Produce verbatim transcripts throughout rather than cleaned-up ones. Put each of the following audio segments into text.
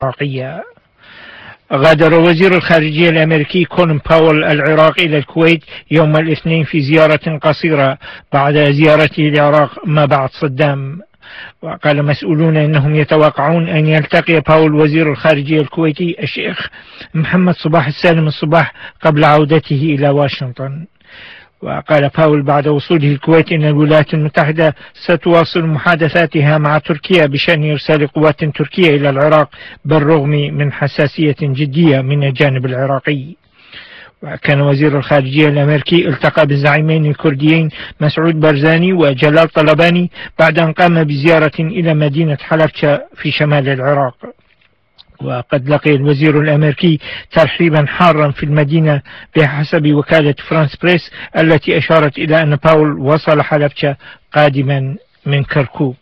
العراقية. غادر وزير الخارجية الأمريكي كولين باول العراق إلى الكويت يوم الاثنين في زيارة قصيرة بعد زيارته العراق ما بعد صدام. وقال مسؤولون إنهم يتوقعون أن يلتقي باول وزير الخارجية الكويتي الشيخ محمد صباح السالم الصباح قبل عودته إلى واشنطن. وقال باول بعد وصوله الكويت إن الولايات المتحدة ستواصل محادثاتها مع تركيا بشأن إرسال قوات تركية إلى العراق بالرغم من حساسية جدية من الجانب العراقي. وكان وزير الخارجية الأمريكي التقى بالزعيمين الكرديين مسعود بارزاني وجلال طلباني بعد أن قام بزيارة إلى مدينة حلبشة في شمال العراق. وقد لقي الوزير الأمريكي ترحيبا حارا في المدينة بحسب وكالة فرانس بريس التي أشارت إلى أن باول وصل حلبشة قادما من كركوك.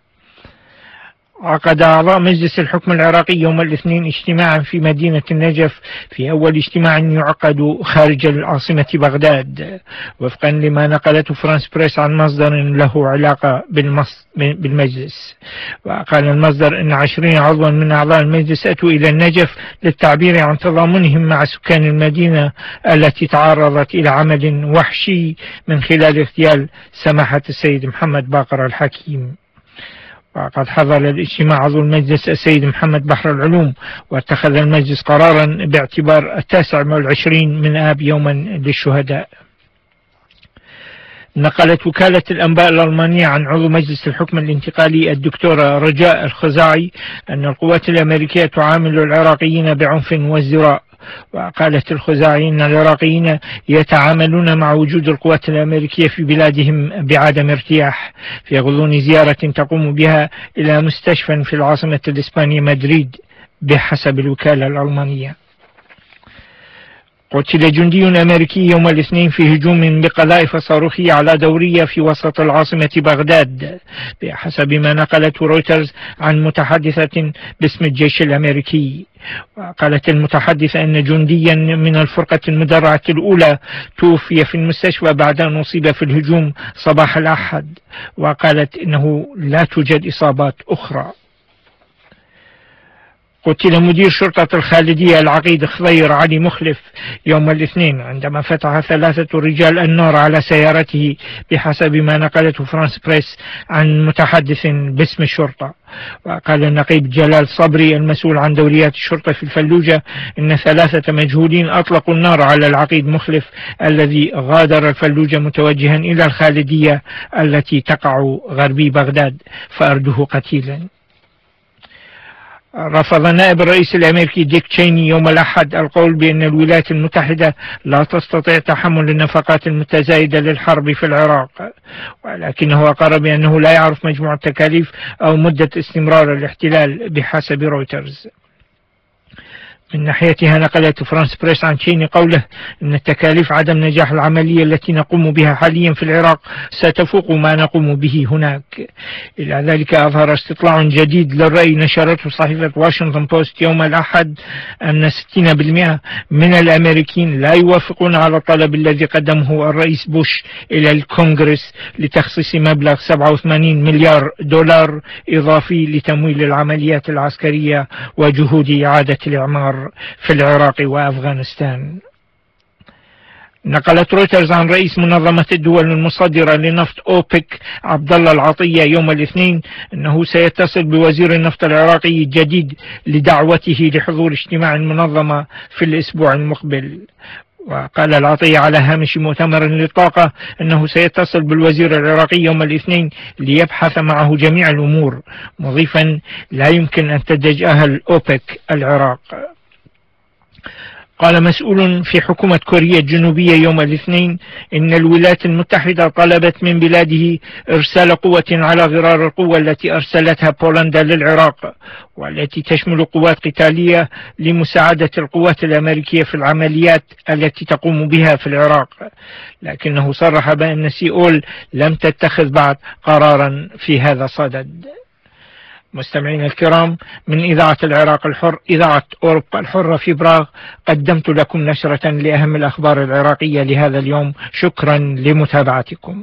عقد أعضاء مجلس الحكم العراقي يوم الاثنين اجتماعا في مدينة النجف في أول اجتماع يعقد خارج العاصمة بغداد وفقا لما نقلته فرانس بريس عن مصدر له علاقة بالمجلس. وقال المصدر أن عشرين عضوا من أعضاء المجلس أتوا إلى النجف للتعبير عن تضامنهم مع سكان المدينة التي تعرضت إلى عمل وحشي من خلال اغتيال سماحة السيد محمد باقر الحكيم. وقد حضر الاجتماع عضو المجلس السيد محمد بحر العلوم واتخذ المجلس قرارا باعتبار التاسع والعشرين من آب يوما للشهداء. نقلت وكالة الأنباء الألمانية عن عضو مجلس الحكم الانتقالي الدكتورة رجاء الخزاعي أن القوات الأمريكية تعامل العراقيين بعنف وازدراء. وقالت الخزاعي أن العراقيين يتعاملون مع وجود القوات الأمريكية في بلادهم بعدم ارتياح في غضون زيارة تقوم بها إلى مستشفى في العاصمة الإسبانية مدريد بحسب الوكالة الألمانية. قتل جندي أمريكي يوم الاثنين في هجوم بقذائف صاروخية على دورية في وسط العاصمة بغداد بحسب ما نقلته رويترز عن متحدثة باسم الجيش الأمريكي. وقالت المتحدثة أن جنديا من الفرقة المدرعة الأولى توفي في المستشفى بعد أن أصيب في الهجوم صباح الأحد. وقالت إنه لا توجد إصابات أخرى. قتل مدير شرطة الخالدية العقيد خضير علي مخلف يوم الاثنين عندما فتح ثلاثة رجال النار على سيارته بحسب ما نقلته فرانس بريس عن متحدث باسم الشرطة. وقال النقيب جلال صبري المسؤول عن دوريات الشرطة في الفلوجة إن ثلاثة مجهولين أطلقوا النار على العقيد مخلف الذي غادر الفلوجة متوجها إلى الخالدية التي تقع غربي بغداد فأرده قتيلا. رفض نائب الرئيس الأمريكي ديك تشيني يوم الأحد القول بأن الولايات المتحدة لا تستطيع تحمل النفقات المتزايدة للحرب في العراق، ولكنه أقر بأنه لا يعرف مجموع التكاليف أو مدة استمرار الاحتلال بحسب رويترز. من ناحيتها نقلت فرانس بريس عن تشيني قوله أن تكاليف عدم نجاح العملية التي نقوم بها حاليا في العراق ستفوق ما نقوم به هناك. إلى ذلك أظهر استطلاع جديد للرأي نشرته صحيفة واشنطن بوست يوم الأحد أن ستين بالمئة من الأمريكيين لا يوافقون على الطلب الذي قدمه الرئيس بوش إلى الكونغرس لتخصيص مبلغ سبعة وثمانين مليار دولار إضافي لتمويل العمليات العسكرية وجهود إعادة الإعمار في العراق وأفغانستان. نقلت رويترز عن رئيس منظمة الدول المصدرة لنفط أوبك عبد الله العطية يوم الاثنين أنه سيتصل بوزير النفط العراقي الجديد لدعوته لحضور اجتماع المنظمة في الأسبوع المقبل. وقال العطية على هامش مؤتمر للطاقة أنه سيتصل بالوزير العراقي يوم الاثنين ليبحث معه جميع الأمور، مضيفا لا يمكن أن تتجاهل أوبك العراق. قال مسؤول في حكومة كوريا الجنوبية يوم الاثنين إن الولايات المتحدة طلبت من بلاده إرسال قوة على غرار القوة التي أرسلتها بولندا للعراق، والتي تشمل قوات قتالية لمساعدة القوات الأمريكية في العمليات التي تقوم بها في العراق، لكنه صرح بأن سيئول لم تتخذ بعد قرارا في هذا الصدد. مستمعين الكرام، من إذاعة العراق الحر، إذاعة أوروبا الحرة في براغ، قدمت لكم نشرة لأهم الأخبار العراقية لهذا اليوم. شكرا لمتابعتكم.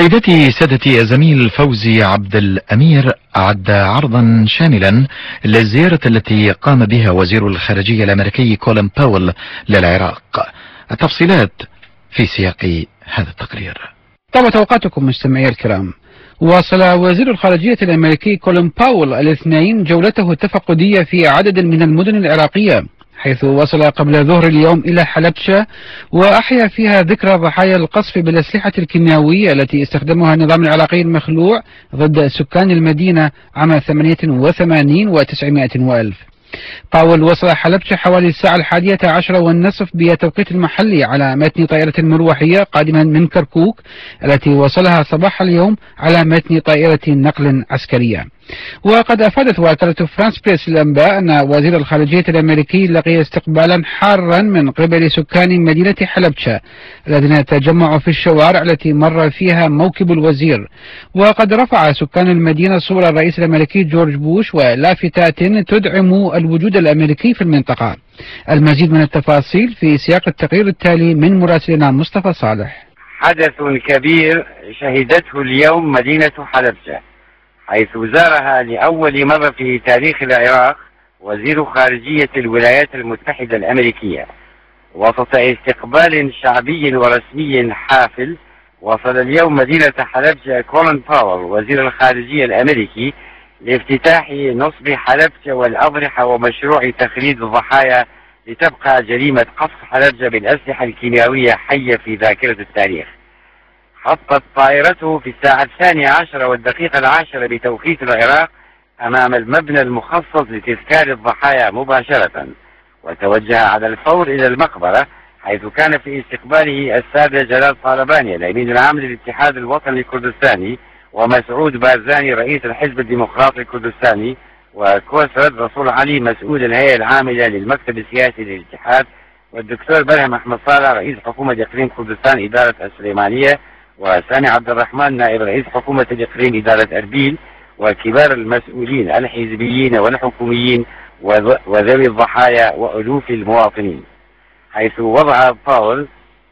سيدتي سادتي، الزميل فوزي عبد الأمير أعد عرضا شاملا للزيارة التي قام بها وزير الخارجية الأمريكي كولين باول للعراق. التفصيلات في سياق هذا التقرير. طابت أوقاتكم مستمعي الكرام. واصل وزير الخارجية الأمريكي كولين باول الاثنين جولته التفقدية في عدد من المدن العراقية، حيث وصل قبل ظهر اليوم إلى حلبشة وأحيا فيها ذكرى ضحايا القصف بالأسلحة الكيميائية التي استخدمها النظام العراقي المخلوع ضد سكان المدينة عام ثمانية وثمانين وتسعمائة وألف. باول وصل حلبشة حوالي الساعة الحادية عشرة والنصف بتوقيت المحلي على متن طائرة مروحية قادما من كركوك التي وصلها صباح اليوم على متن طائرة نقل عسكرية. وقد أفادت وكالة فرانس بريس الأنباء أن وزير الخارجية الأمريكي لقي استقبالا حارا من قبل سكان مدينة حلبشة الذين تجمعوا في الشوارع التي مر فيها موكب الوزير. وقد رفع سكان المدينة صور الرئيس الأمريكي جورج بوش ولافتات تدعم الوجود الأمريكي في المنطقة. المزيد من التفاصيل في سياق التقرير التالي من مراسلنا مصطفى صالح. حدث كبير شهدته اليوم مدينة حلبشة، حيث زارها لأول مرة في تاريخ العراق وزير خارجية الولايات المتحدة الأمريكية. وسط استقبال شعبي ورسمي حافل، وصل اليوم مدينة حلبشة كولين باول وزير الخارجية الأمريكي لافتتاح نصب حلبشة والأضرحة ومشروع تخليد الضحايا لتبقى جريمة قصف حلبشة بالأسلحة الكيميائية حية في ذاكرة التاريخ. خطت طائرته في الساعة الثانية عشرة والدقيقة العاشرة بتوقيت العراق أمام المبنى المخصص لتذكار الضحايا مباشرة، وتوجه على الفور إلى المقبرة، حيث كان في استقباله السادة جلال طالباني الأمين العام للاتحاد الوطني الكردستاني، ومسعود بارزاني رئيس الحزب الديمقراطي الكردستاني، وكوسرد رسول علي مسؤول الهيئة العاملة للمكتب السياسي للاتحاد، والدكتور برهم أحمد صالح رئيس حكومة إقليم كردستان إدارة السليمانية، وسامي عبد الرحمن نائب رئيس حكومة الإقليم إدارة أربيل، وكبار المسؤولين الحزبيين والحكوميين وذوي الضحايا وألوف المواطنين. حيث وضع باول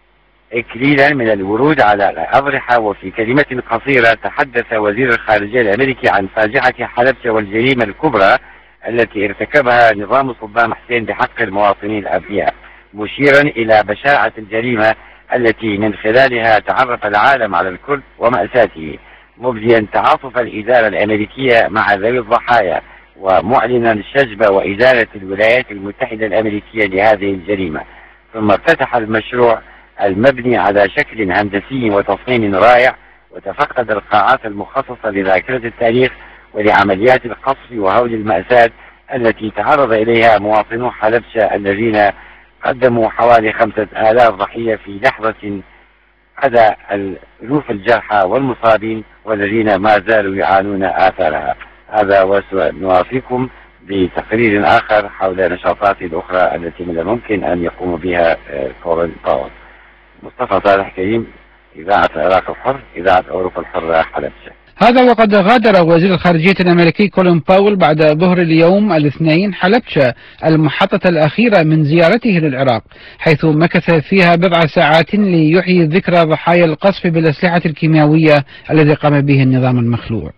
إكليلا من الورود على الأضرحة. وفي كلمة قصيرة تحدث وزير الخارجية الأمريكي عن فاجعة حلبشة والجريمة الكبرى التي ارتكبها نظام صدام حسين بحق المواطنين الأبرياء، مشيرا إلى بشاعة الجريمة التي من خلالها تعرف العالم على الكرد ومأساته، مبديا تعاطف الإدارة الأمريكية مع ذوي الضحايا، ومعلنا شجب وإدارة الولايات المتحدة الأمريكية لهذه الجريمة. ثم افتتح المشروع المبني على شكل هندسي وتصميم رائع، وتفقد القاعات المخصصة لذاكرة التاريخ ولعمليات القصف وهول المأساة التي تعرض إليها مواطنو حلبشة الذين قدموا حوالي خمسة آلاف ضحية في لحظة عدا الألوف الجرحى والمصابين والذين ما زالوا يعانون آثارها. هذا ونوافيكم بتقرير آخر حول نشاطات الأخرى التي من الممكن أن يقوم بها كولين باول. مصطفى صالح كريم، إذاعة العراق الحر، إذاعة أوروبا الحرة، حلبشة. هذا وقد غادر وزير الخارجية الأمريكي كولين باول بعد ظهر اليوم الاثنين حلبشة المحطة الأخيرة من زيارته للعراق، حيث مكث فيها بضع ساعات ليحيي ذكرى ضحايا القصف بالأسلحة الكيميائية الذي قام به النظام المخلوع.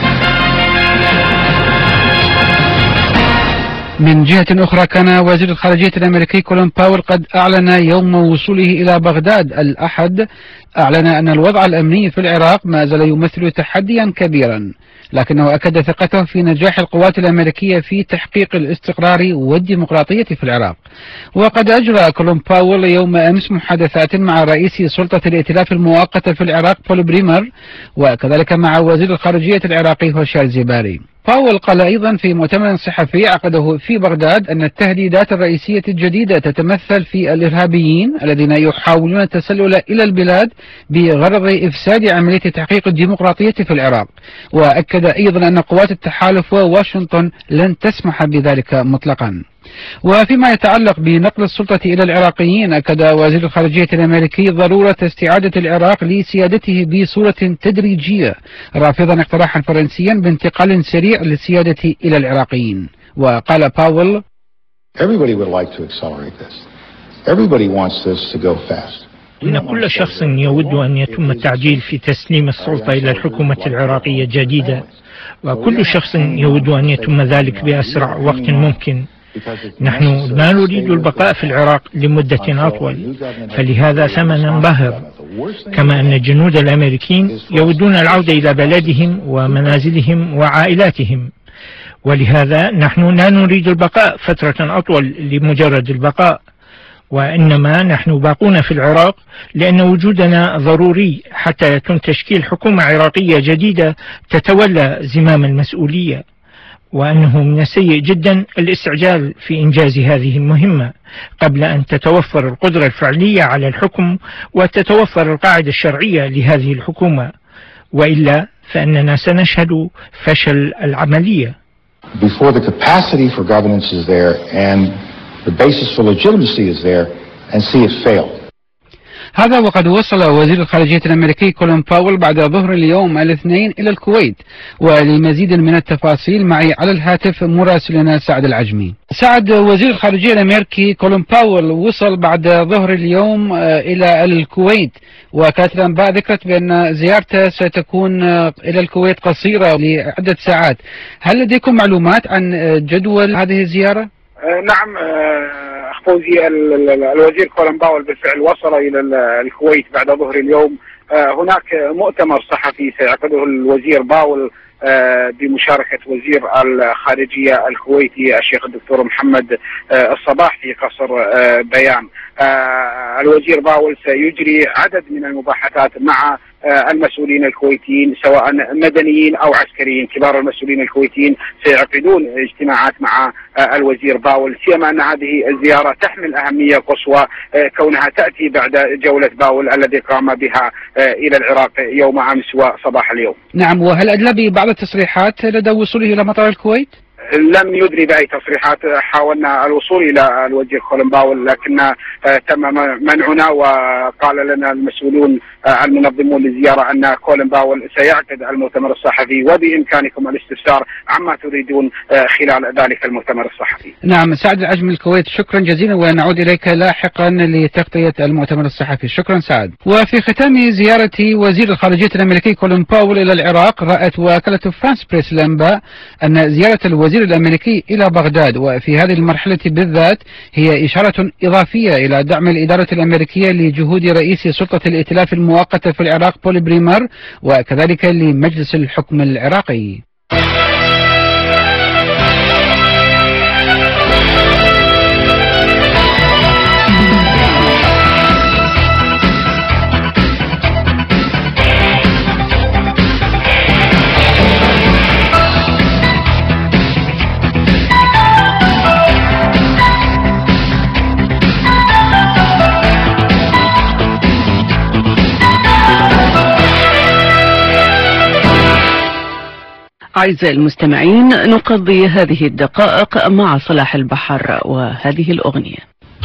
من جهة أخرى، كان وزير الخارجية الأمريكي كولين باول قد أعلن يوم وصوله إلى بغداد الأحد أعلن أن الوضع الأمني في العراق ما زال يمثل تحديا كبيرا، لكنه أكد ثقته في نجاح القوات الأمريكية في تحقيق الاستقرار والديمقراطية في العراق. وقد أجرى كولين باول يوم أمس محادثات مع رئيس سلطة الائتلاف المؤقتة في العراق بول بريمر، وكذلك مع وزير الخارجية العراقي هوشيار زيباري. باول قال أيضا في مؤتمر صحفي عقده في بغداد أن التهديدات الرئيسية الجديدة تتمثل في الإرهابيين الذين يحاولون التسلل إلى البلاد بغرض إفساد عملية تحقيق الديمقراطية في العراق. وأكد أيضا أن قوات التحالف وواشنطن لن تسمح بذلك مطلقا. وفيما يتعلق بنقل السلطة إلى العراقيين، أكد وزير الخارجية الأمريكي ضرورة استعادة العراق لسيادته بصورة تدريجية، رافضا اقتراحا فرنسيا بانتقال سريع للسيادة إلى العراقيين. وقال باول: Everybody would like to accelerate this. Everybody wants this to go fast. إن كل شخص يود أن يتم التعجيل في تسليم السلطة إلى الحكومة العراقية الجديدة، وكل شخص يود أن يتم ذلك بأسرع وقت ممكن. نحن لا نريد البقاء في العراق لمدة أطول، فلهذا ثمنا باهظ، كما أن الجنود الأمريكيين يودون العودة إلى بلدهم ومنازلهم وعائلاتهم، ولهذا نحن لا نريد البقاء فترة أطول لمجرد البقاء، وإنما نحن باقون في العراق لأن وجودنا ضروري حتى يتم تشكيل حكومة عراقية جديدة تتولى زمام المسؤولية، وأنه من السيء جدا الاستعجال في إنجاز هذه المهمة قبل أن تتوفر القدرة الفعلية على الحكم وتتوفر القاعدة الشرعية لهذه الحكومة، وإلا فإننا سنشهد فشل العملية. Before the capacity for governance is there and the basis for legitimacy is there, and see it fail. هذا وقد وصل وزير الخارجية الأمريكي كولين باول بعد ظهر اليوم الاثنين إلى الكويت، ولمزيد من التفاصيل معي على الهاتف مراسلنا سعد العجمي. سعد، وزير الخارجية الأمريكي كولين باول وصل بعد ظهر اليوم إلى الكويت، وكانت الأنباء ذكرت بأن زيارته ستكون إلى الكويت قصيرة لعدة ساعات. هل لديكم معلومات عن جدول هذه الزيارة؟ نعم فوزي، الوزير كولين باول بالفعل وصل إلى الكويت بعد ظهر اليوم. هناك مؤتمر صحفي سيعقده الوزير باول بمشاركة وزير الخارجية الكويتي الشيخ الدكتور محمد الصباح في قصر بيان. الوزير باول سيجري عدد من المباحثات مع المسؤولين الكويتيين سواء مدنيين أو عسكريين. كبار المسؤولين الكويتيين سيعقدون اجتماعات مع الوزير باول، سيما أن هذه الزيارة تحمل أهمية قصوى كونها تأتي بعد جولة باول الذي قام بها إلى العراق يوم أمس وصباح اليوم. نعم، وهل أدلى ببعض التصريحات لدى وصوله إلى مطار الكويت؟ لم يدري بأي تصريحات. حاولنا الوصول إلى الوزير كولين باول لكن تم منعنا، وقال لنا المسؤولون المنظمون للزيارة أن كولين باول سيعقد المؤتمر الصحفي وبإمكانكم الاستفسار عما تريدون خلال ذلك المؤتمر الصحفي. نعم، سعد العجمي الكويت، شكرا جزيلا، ونعود إليك لاحقا لتغطية المؤتمر الصحفي. شكرا سعد. وفي ختام زيارة وزير الخارجية الأمريكي كولين باول إلى العراق، رأت وكالة فرانس بريس الأنباء أن زيارة الوزير الأمريكي إلى بغداد وفي هذه المرحلة بالذات هي إشارة إضافية إلى دعم الإدارة الأمريكية لجهود رئيس سلطة الائتلاف المؤقتة في العراق بول بريمر، وكذلك لمجلس الحكم العراقي. أعزائي المستمعين، نقضي هذه الدقائق مع صلاح البحر وهذه الأغنية.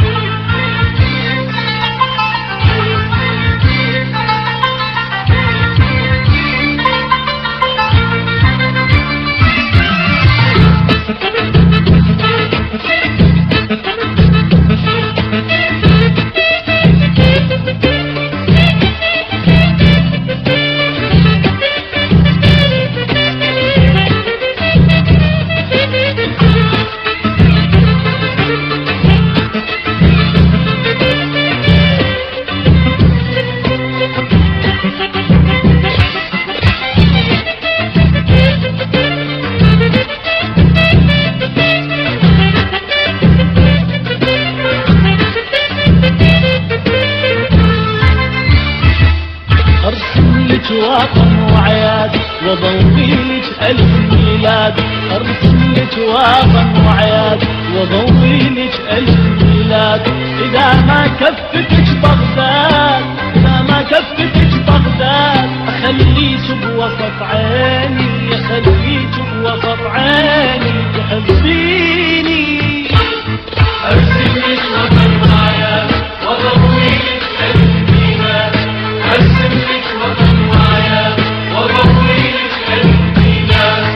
وطن وعياد وضويلك ألف ميلاد، أرسم لك وطن وعياد وضويلك ألف ميلاد. إذا ما كفتك بغداد، إذا ما كفتك بغداد، أخليك بوسط عيني، أخليك بوسط عيني تحبيني. أرسم لك وطن وعياد وضويلك ألف ميلاد، أرسم لك وطن وعياد وضويلك ألف ميلاد.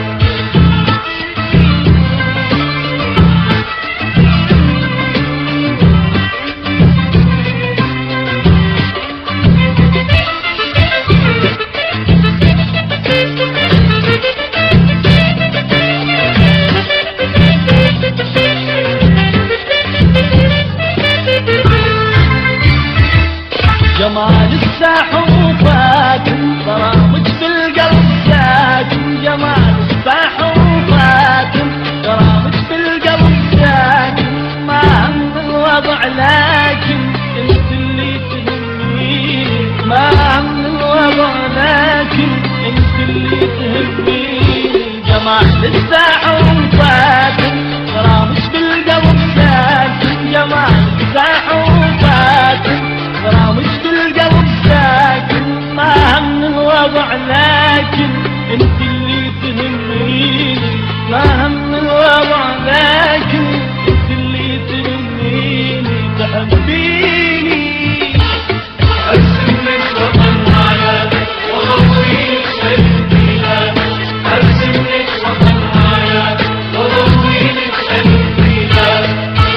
سباح وفاتن برامج بالقلب ساكن جمال سباح وفاتن برامج بالقلب ساكن ما هم الوضع لكن انت اللي تهمني ما هم الوضع لكن انت اللي تهمني جمال سباح وفاتن برامج بالقلب ساكن جمال سباح وفاتن برامج بالقلب ساكن ما هم الوضع لكن انت اللي تهمني ما هم الوضع لكن انت اللي تهمني تحبيني ارسم لك وطن حياتك وضويك سلبيلك ارسم لك وطن حياتك وضويك سلبيلك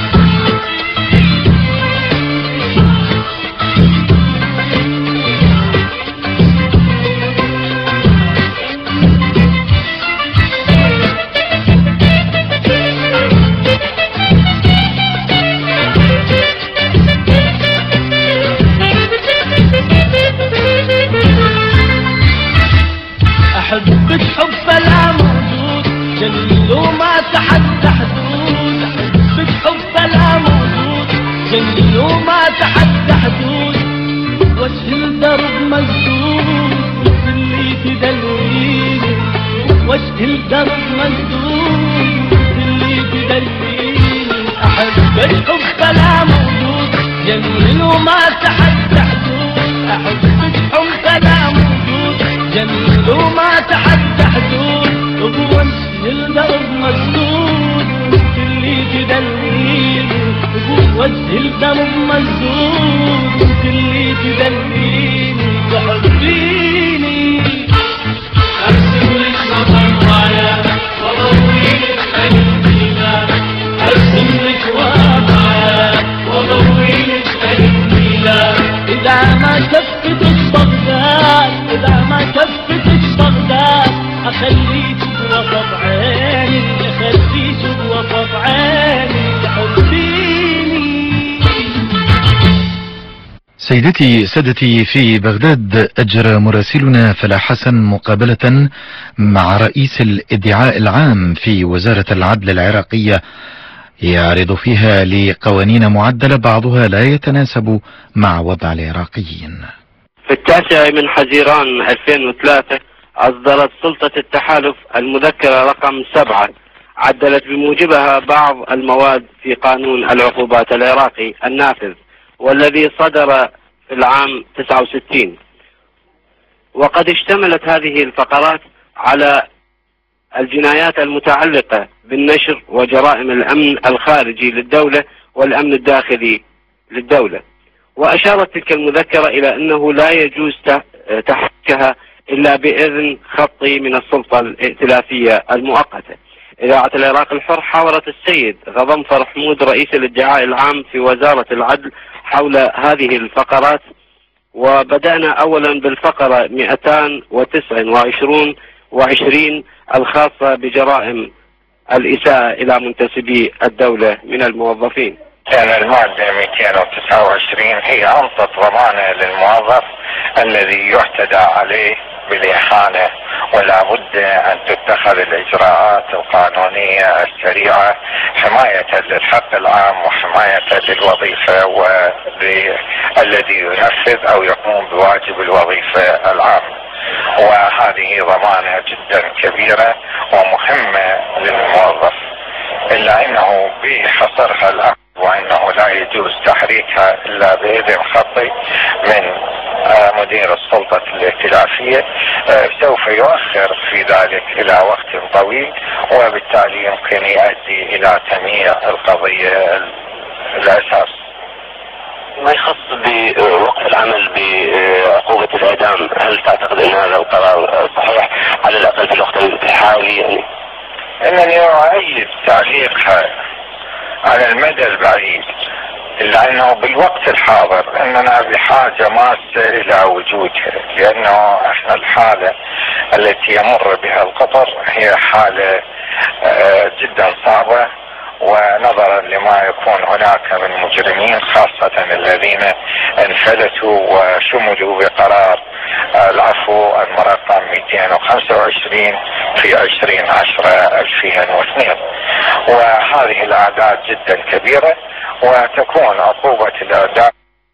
أحبك حب لا موجود جميل وما تحدى حدود أحبك حب لا موجود جميل وما تحدى حدود وجه الدرب مسدود مثل اللي تدلويني وجه الدرب مسدود مثل اللي تدلويني أحبك حب لا موجود جميل وما تحدى حدود أحبك حب لا موجود جميل وما تحدى حدود وبوجه الدرب مسدود مثل اللي تدلويني وبوجه الدرب مسدود مثل اللي تدلويني تحبيني ارسم لك وطن حياتك وضويك قلبيلك ارسم لك وطن حياتك وضويك قلبيلك اذا ما كفتك بغداد اذا ما كفتك بغداد اخليك بوسط عيني اخليك بوسط عيني تحبيني. سيدتي سادتي، في بغداد أجرى مراسلنا فلاح حسن مقابلة مع رئيس الادعاء العام في وزارة العدل العراقية يعرض فيها لقوانين معدلة بعضها لا يتناسب مع وضع العراقيين. في التاسع من حزيران ألفين وثلاثة أصدرت سلطة التحالف المذكرة رقم سبعة عدلت بموجبها بعض المواد في قانون العقوبات العراقي النافذ والذي صدر في العام تسعة وستين، وقد اشتملت هذه الفقرات على الجنايات المتعلقة بالنشر وجرائم الأمن الخارجي للدولة والأمن الداخلي للدولة. وأشارت تلك المذكرة إلى أنه لا يجوز تحريكها إلا بإذن خطي من السلطة الائتلافية المؤقتة. إذاعة العراق الحر حاورت السيد غضنفر حمود رئيس الادعاء العام في وزارة العدل حول هذه الفقرات، وبدأنا أولا بالفقرة مئتين وتسعة وعشرين وعشرين الخاصة بجرائم الإساءة إلى منتسبي الدولة من الموظفين. كان المادة مئتين وتسعة وعشرين هي أنصت ضمانة للموظف الذي يعتدى عليه بالإهانة، ولا بد أن تتخذ الإجراءات القانونية السريعة حماية للحق العام وحماية للوظيفة والذي ينفذ أو يقوم بواجب الوظيفة العام. وهذه ضمانة جدا كبيرة ومهمة للموظف، إلا أنه بحصرها الأمر وأنه لا يجوز تحريكها إلا بإذن خطي من مدير السلطة الائتلافية سوف يؤخر في ذلك إلى وقت طويل، وبالتالي يمكن يؤدي إلى تمييع القضية الأساس. ما يخص بوقف العمل بعقوبة الإعدام، هل تعتقد أن هذا القرار صحيح على الأقل في الوقت الحالي؟ يعني إنني أؤيد تعليقها على المدى البعيد، إلا أنه بالوقت الحاضر أننا بحاجة ماسة إلى وجودها، لأنه إحنا الحالة التي يمر بها القطر هي حالة جدا صعبة ونظرا لما يكون هناك من مجرمين خاصة الذين انفلتوا وشملوا بقرار العفو المرقم مئتين وخمسة وعشرين في عشرين عشرة ألفين واثنين، وهذه الأعداد جدا كبيرة وتكون عقوبة الأعداد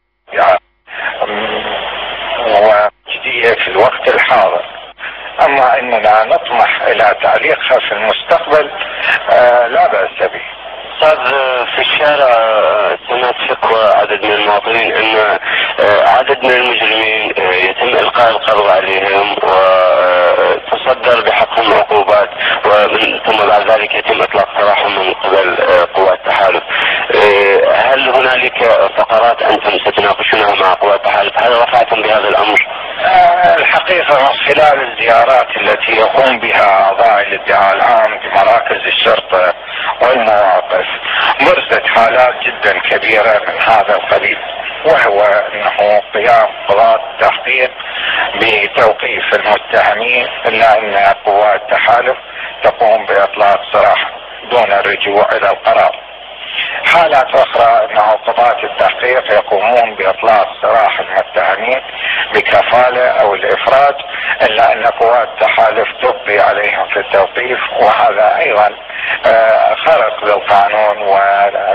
وجدية في الوقت الحاضر. أما أننا نطمح إلى تعليقها في المستقبل آه لا بأس به. صار في الشارع سمعت شكوى عدد من المواطنين أن عدد من المجرمين يتم إلقاء القبض عليهم وتصدر بحقهم عقوبات ومن ثم بعد ذلك يتم إطلاق سراحهم من قبل قوات التحالف. هل هنالك فقرات أنتم ستناقشونها مع قوات التحالف؟ هل رفعتم بهذا الأمر؟ الحقيقة من خلال الزيارات التي يقوم بها أعضاء الادعاء العام بمراكز الشرطة والمواقف برزت حالات جدا كبيرة من هذا القبيل، وهو أنه قيام قضاة التحقيق بتوقيف المتهمين إلا أن قوات التحالف تقوم بإطلاق سراح دون الرجوع إلى القرار. حالات أخرى أنه قضاة التحقيق يقومون بإطلاق سراح المتهمين بكفالة أو الإفراج إلا أن قوات التحالف تبقي عليهم في التوقيف، وهذا أيضا خرق للقانون ولا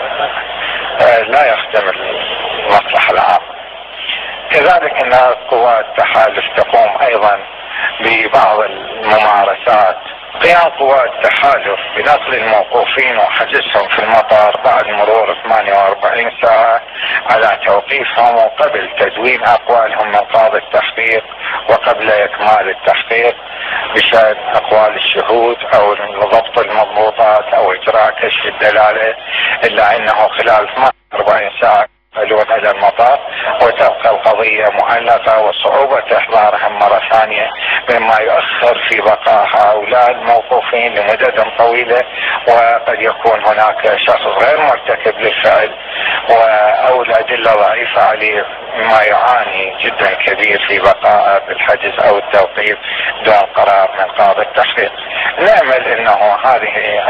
لا يخدم المصلحة العامة. كذلك أن قوات التحالف تقوم أيضا ببعض الممارسات. قيام قوات التحالف بنقل الموقوفين وحجزهم في المطار بعد مرور ثمانية وأربعين ساعة على توقيفهم وقبل تدوين أقوالهم من قاضي التحقيق وقبل إكمال التحقيق بشأن أقوال الشهود أو ضبط المضبوطات أو إجراء كشف الدلالة، إلا أنه خلال ثمانية وأربعين ساعة ينقلون إلى المطار وتبقى القضية معلقة وصعوبة إحضارهم مرة ثانية مما يؤخر في بقاء هؤلاء الموقوفين لمدة طويلة، وقد يكون هناك شخص غير مرتكب للفعل أو الأدلة ضعيفة عليه مما يعاني جدا كبير في بقاء بالحجز أو التوقيف دون قرار من قاضي التحقيق. نأمل أنه هذه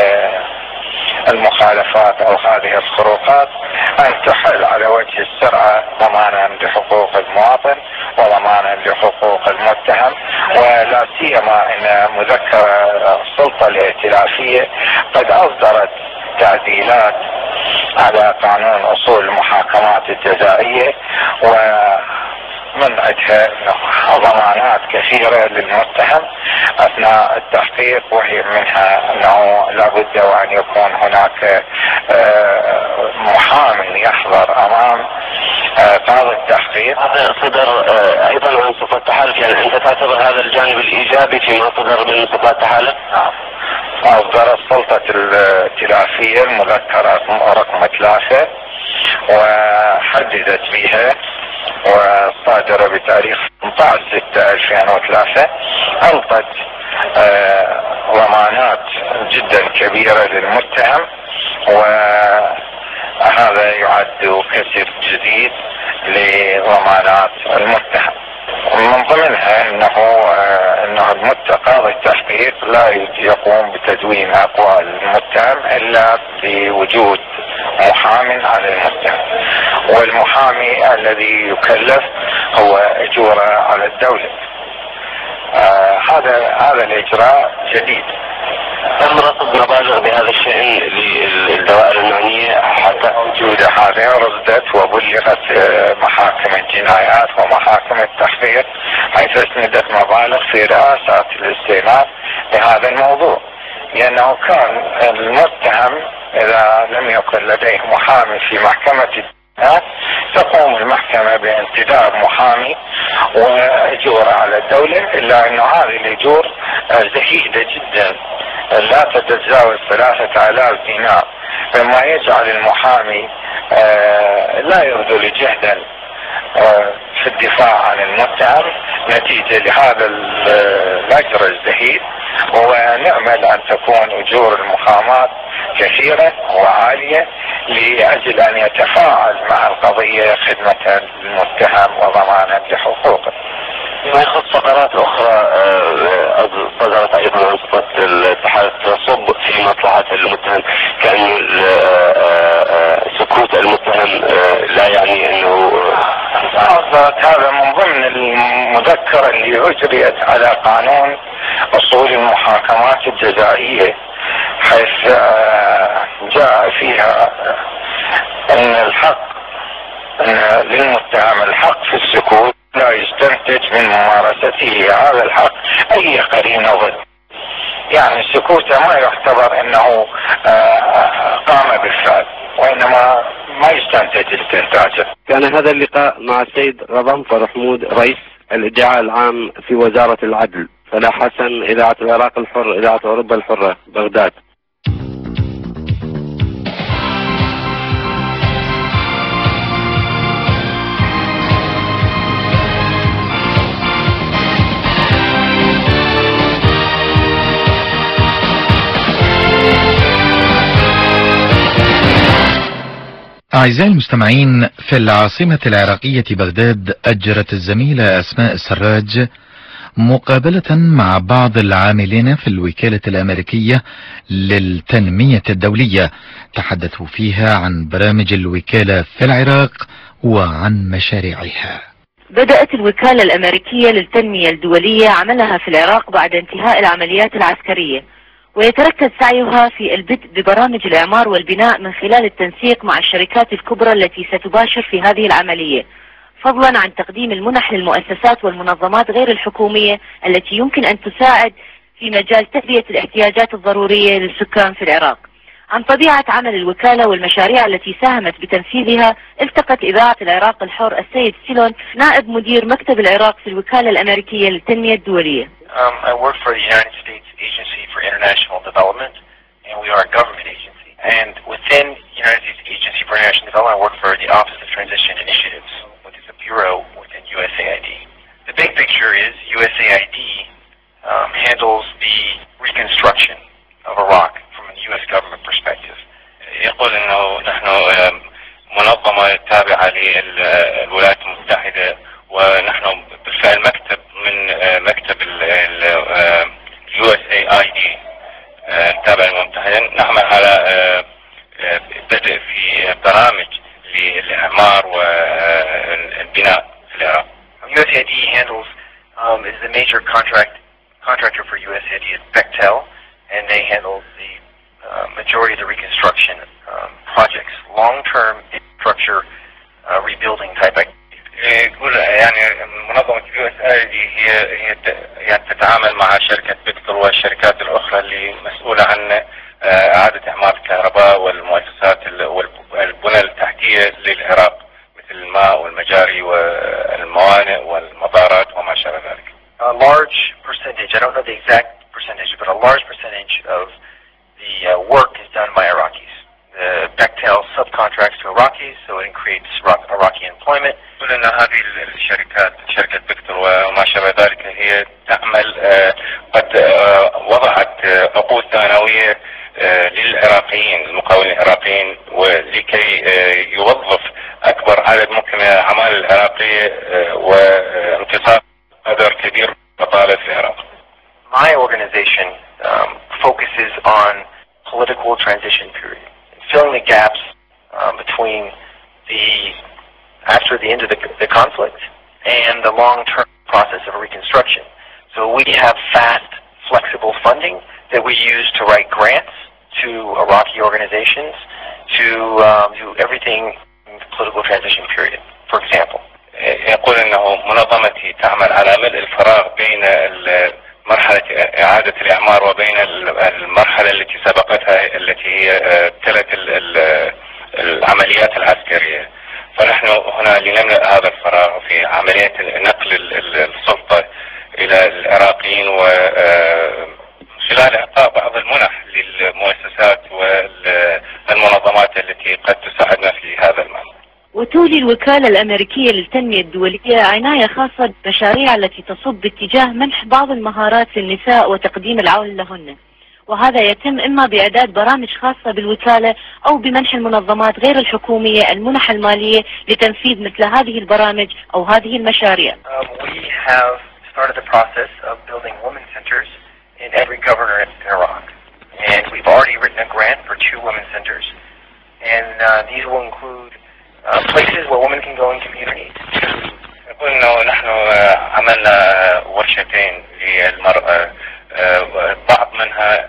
المخالفات أو هذه الخروقات أن تحل على وجه السرعة ضمانا لحقوق المواطن وضمانا لحقوق المتهم، ولا سيما أن مذكرة السلطة الائتلافية قد أصدرت تعديلات على قانون أصول المحاكمات الجزائية ومن عندها ضمانات كثيرة للمتهم أثناء التحقيق، وهي منها أنه لابد وأن يكون هناك محامٍ يحضر أمام قاضي التحقيق. هذا صدر أيضا عن صفة التحالف، يعني أنت تعتبر هذا الجانب الإيجابي فيما صدر من صفة التحالف؟ نعم. أصدرت السلطة الائتلافية المذكرة رقم ثلاثة وحددت بها وصادرة بتاريخ ثمانية عشر ستة ألفين وثلاثة ألقت ضمانات جدا كبيرة للمتهم، وهذا يعد كسر جديد لضمانات المتهم. من ضمنها انه انه قاضي التحقيق لا يقوم بتدوين اقوال المتهم الا بوجود محامٍ على المتهم، والمحامي الذي يكلف هو اجورة على الدولة. آه هذا هذا الاجراء جديد. تم رصد مبالغ بهذا الشأن للدوائر المعنية حتى وجود هذه رصدت وبلغت محاكم الجنايات ومحاكم التحقيق، حيث اسندت مبالغ في رئاسات الاستئناف بهذا الموضوع، لأنه كان المتهم إذا لم يكن لديه محامي في محكمة الجنايات تقوم المحكمة بانتداب محامي وأجورة على الدولة، إلا أن هذه الأجور زهيدة جدا لا تتجاوز ثلاثة آلاف دينار، مما يجعل المحامي لا يبذل جهدا في الدفاع عن المتهم نتيجة لهذا الأجر الزهيد. ونأمل أن تكون أجور المحاماة كثيرة وعالية لأجل أن يتفاعل مع القضية خدمة للمتهم وضمانا لحقوقه. ما يخص فقرات أخرى صدرت أيضا عن صفة التحالف تصب في مصلحة المتهم، التي أجريت على قانون أصول المحاكمات الجزائية، حيث جاء فيها أن الحق أن للمتهم الحق في السكوت، لا يستنتج من ممارسته هذا الحق أي قرينة ضد، يعني السكوت ما يعتبر أنه قام بالفعل، وإنما ما يستنتج استنتاجه. كان هذا اللقاء مع السيد غضنفر حمود رئيس الإدعاء العام في وزارة العدل. فلاح حسن، إذاعة العراق الحر، إذاعة أوروبا الحرة، بغداد. أعزائي المستمعين، في العاصمة العراقية بغداد أجرت الزميلة أسماء السراج مقابلة مع بعض العاملين في الوكالة الأمريكية للتنمية الدولية، تحدثوا فيها عن برامج الوكالة في العراق وعن مشاريعها. بدأت الوكالة الأمريكية للتنمية الدولية عملها في العراق بعد انتهاء العمليات العسكرية، ويتركز سعيها في البدء ببرامج الإعمار والبناء من خلال التنسيق مع الشركات الكبرى التي ستباشر في هذه العملية، فضلا عن تقديم المنح للمؤسسات والمنظمات غير الحكومية التي يمكن أن تساعد في مجال تلبية الاحتياجات الضرورية للسكان في العراق. عن طبيعة عمل الوكالة والمشاريع التي ساهمت بتنفيذها، التقت إذاعة العراق الحر السيد سيلون نائب مدير مكتب العراق في الوكالة الأمريكية للتنمية الدولية. Um, I work for the United States Agency for International Development, and we are a government agency. And within the United States Agency for International Development, I work for the Office of Transition Initiatives, which is a bureau within U S A I D. The big picture is U S A I D um, handles the reconstruction of Iraq from a U S government perspective. يقول انه نحن منظمة تابعة للولايات المتحدة، ونحن بالفعل مكتب من مكتب اليو اس اي اي دي تابع للأمم المتحدة، نعمل على بدء في برامج للإعمار والبناء في العراق. U S A I D handles um, is the major contract contractor for U S A I D is Bechtel, and they handle the uh, majority of the reconstruction um, projects, long-term infrastructure uh, rebuilding type activities. يقول يعني منظمة اليو اس اي دي هي هي يعني تتعامل مع شركة بيكتل والشركات الأخرى اللي مسؤولة عن إعادة إعمار الكهرباء والمؤسسات والبنى التحتية للعراق، مثل الماء والمجاري والموانئ والمطارات وما شابه ذلك. A large percentage, I don't know the exact percentage, but a large percentage of the uh, work is done by Iraqis. The Bechtel subcontracts to Iraqis, so it creates Iraqi employment. يقول أن هذه الشركات شركة بيكتل وما شابه ذلك هي تعمل قد وضعت عقود ثانوية للعراقيين المقاولين العراقيين، ولكي يوظف أكبر عدد ممكن من الأعمال العراقية وامتصاص قدر كبير من البطالة في العراق. My organization um, focuses on political transition period, filling the gaps um, between the after the end of the, the conflict and the long-term process of reconstruction. So we have fast, flexible funding that we use to write grants to Iraqi organizations to um, do everything in the political transition period. For example, يقول أنه منظمتي تعمل على ملء الفراغ بين مرحلة إعادة الإعمار وبين المرحلة التي سبقتها التي هي تلت العمليات العسكرية. فنحن هنا لنملأ هذا الفراغ في عملية نقل السلطة إلى العراقيين وخلال إعطاء بعض المنح للمؤسسات والمنظمات التي قد تساعدنا في هذا المعنى. وتولي الوكالة الأمريكية للتنمية الدولية عناية خاصة بالمشاريع التي تصب باتجاه منح بعض المهارات للنساء وتقديم العون لهن، وهذا يتم إما بإعداد برامج خاصة بالوكالة أو بمنح المنظمات غير الحكومية المنح المالية لتنفيذ مثل هذه البرامج أو هذه المشاريع. Um, we have started the process of building women centers in every governorate in Iraq, and we've already written a grant for two women centers, and uh, these will include uh, places where women can go in communities. أقول إنه نحن عملنا ورشتين للمرأة، بعض منها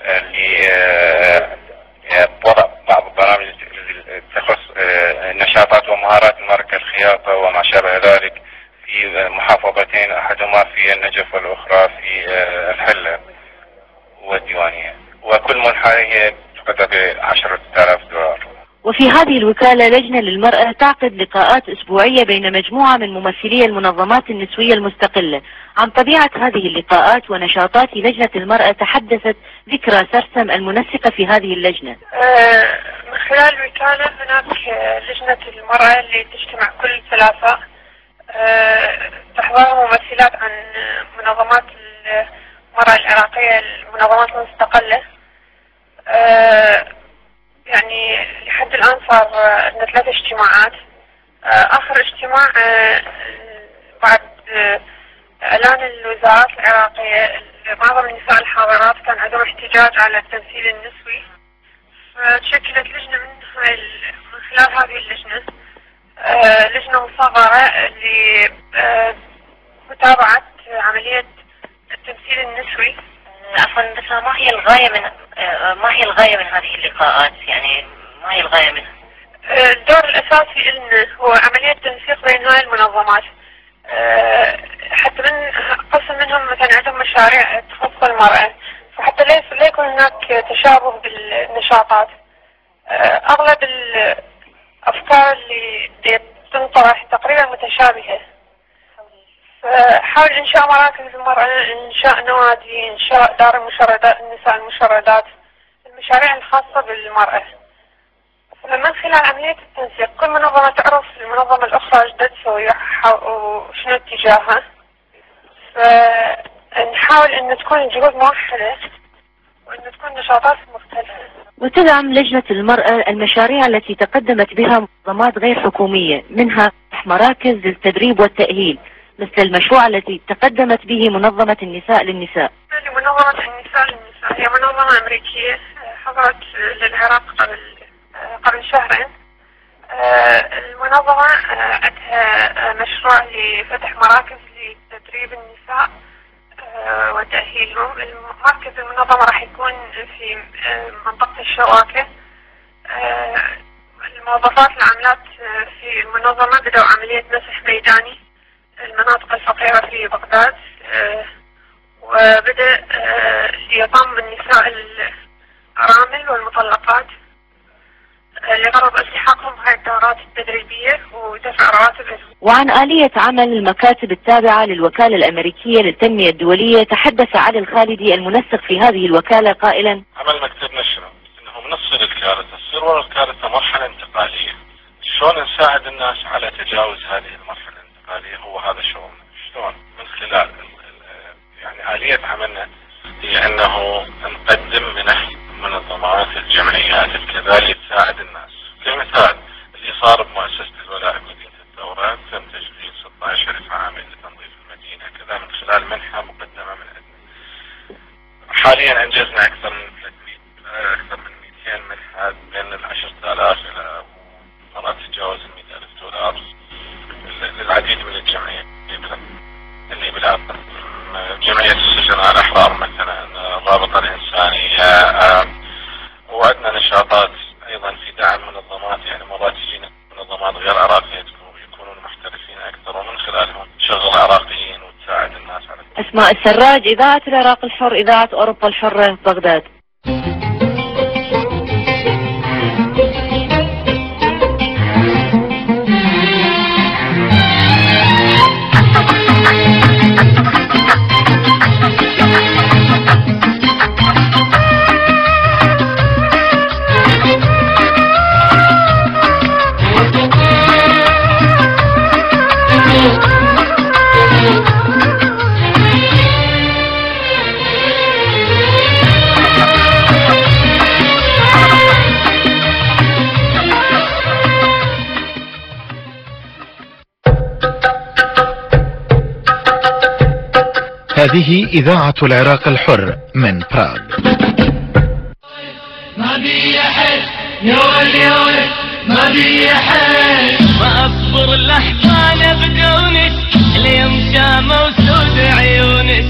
لوضع بعض البرامج تخص نشاطات ومهارات المرأة كالخياطة وما شابه ذلك في محافظتين، أحدهما في النجف والأخرى في الحلة والديوانية، وكل منحة هي تقدر بعشرة آلاف دولار. وفي هذه الوكالة لجنة للمرأة تعقد لقاءات أسبوعية بين مجموعة من ممثلي المنظمات النسوية المستقلة. عن طبيعة هذه اللقاءات ونشاطات لجنة المرأة تحدثت ذكرى سرسم المنسقة في هذه اللجنة. من خلال الوكالة هناك لجنة المرأة اللي تجتمع كل ثلاثاء، تحضرها ممثلات عن منظمات المرأة العراقية، المنظمات المستقلة. يعني لحد الآن صار لنا ثلاث اجتماعات. آخر اجتماع بعد إعلان الوزارات العراقية معظم النساء الحاضرات كان عندهم احتجاج على التمثيل النسوي، فتشكلت لجنة من هاي من خلال هذه اللجنة لجنة مصغرة لمتابعة عملية التمثيل النسوي. عفوا بس ما هي الغاية من ما هي الغاية من هذه اللقاءات؟ يعني ما هي الغاية منها؟ الدور الأساسي إنه هو عملية تنسيق بين هاي المنظمات، حتى من قسم منهم مثلا عندهم مشاريع تخص المرأة، فحتى لا يكون هناك تشابه بالنشاطات. أغلب الأفكار اللي تنطرح تقريبا متشابهة. حاول إنشاء مراكز المرأة، إنشاء نوادي، إنشاء دار المشردات، النساء المشردات، المشاريع الخاصة بالمرأة. فمن خلال عملية التنسيق كل منظمة تعرف المنظمة الأخرى ايش تسوي وشنو اتجاهها، فنحاول أن تكون الجهود موحدة وأن تكون نشاطات مختلفة. وتدعم لجنة المرأة المشاريع التي تقدمت بها منظمات غير حكومية، منها مراكز للتدريب والتأهيل، مثل المشروع التي تقدمت به منظمة النساء للنساء. منظمة النساء للنساء هي منظمة أمريكية حضرت للعراق قبل قبل شهرين. المنظمة عندها مشروع لفتح مراكز لتدريب النساء وتأهيلهم. مركز المنظمة راح يكون في منطقة الشواكة. الموظفات العاملات في المنظمة بدأوا عملية مسح ميداني المناطق الفقيرة في بغداد، وبدأ ليضم النساء الأرامل والمطلقات لغرض التحاقهم بهذه الدورات التدريبية ودفع رواتبهم. وعن آلية عمل المكاتب التابعة للوكالة الأمريكية للتنمية الدولية تحدث علي الخالدي المنسق في هذه الوكالة قائلا: عمل مكتب نشرة انه بنفصل الكارثة، تصير ورا الكارثة مرحلة انتقالية، شلون نساعد الناس على تجاوز هذه المرحلة الانتقالية، هو هذا شغلنا. شلون؟ من خلال يعني آلية عملنا هي انه نقدم منح منظمات الجمعيات الكذا اللي تساعد الناس. كمثال اللي صار بمؤسسة الولاء بمدينة الثورة تم تجديد ستة عشر ألف عامل لتنظيف المدينة كذا من خلال منحة مقدمة من عندنا. حاليا انجزنا اكثر من ثلاثمئة اكثر من مئتين منحة بين العشرة آلاف الى مرات تتجاوز المئة ألف دولار للعديد من الجمعيات اللي بالعراق. جمعية السجناء الأحرار مثلا، الرابطة الإنسانية، وعندنا نشاطات أيضا في دعم منظمات، يعني مرات يجينا منظمات غير عراقية يكونون محترفين أكثر ومن خلالهم شغل عراقيين وتساعد الناس على. أسماء السراج، إذاعة العراق الحر، إذاعة أوروبا الحرة، بغداد. هذه إذاعة العراق الحر من براغ. ما بي حد يا ولي يا ولي ما بي حد ما صبر الأحضان بدونك اليوم شامة وسود عيونك.